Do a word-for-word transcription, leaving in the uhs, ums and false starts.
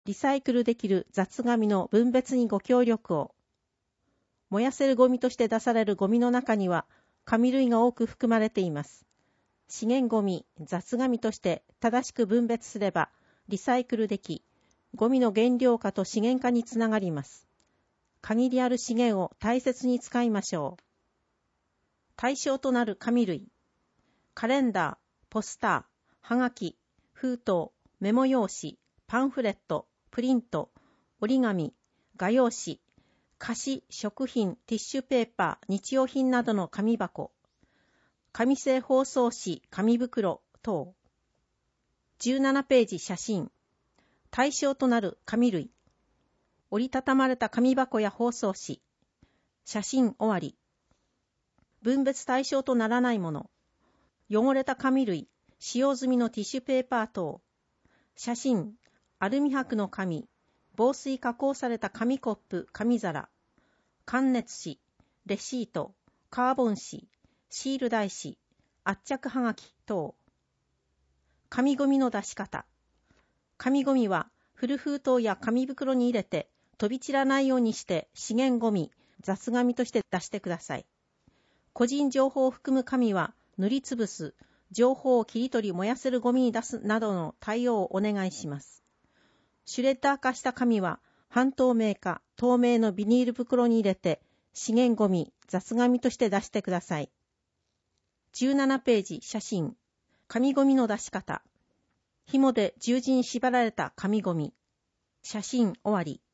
リサイクルできる雑紙の分別にご協力を。燃やせるゴミとして出されるゴミの中には紙類が多く含まれています。資源ゴミ、雑紙として正しく分別すればリサイクルでき、ゴミの減量化と資源化につながります。限りある資源を大切に使いましょう。対象となる紙類、カレンダー、ポスター、はがき、封筒、メモ用紙、パンフレット、プリント、折り紙、画用紙、菓子、食品、ティッシュペーパー、日用品などの紙箱、紙製包装紙、紙袋等。じゅうななページ写真。対象となる紙類。折りたたまれた紙箱や包装紙。写真終わり。分別対象とならないもの。汚れた紙類、使用済みのティッシュペーパー等。写真、アルミ箔の紙、防水加工された紙コップ、紙皿、感熱紙、レシート、カーボン紙、シール台紙、圧着はがき等。紙ゴミの出し方。紙ゴミは古封筒や紙袋に入れて飛び散らないようにして資源ゴミ、雑紙として出してください。個人情報を含む紙は塗りつぶす、情報を切り取り燃やせるゴミに出すなどの対応をお願いします。シュレッダー化した紙は半透明か透明のビニール袋に入れて資源ゴミ、雑紙として出してください。じゅうななページ写真。紙ゴミの出し方。紐で十字に縛られた紙ゴミ。写真終わり。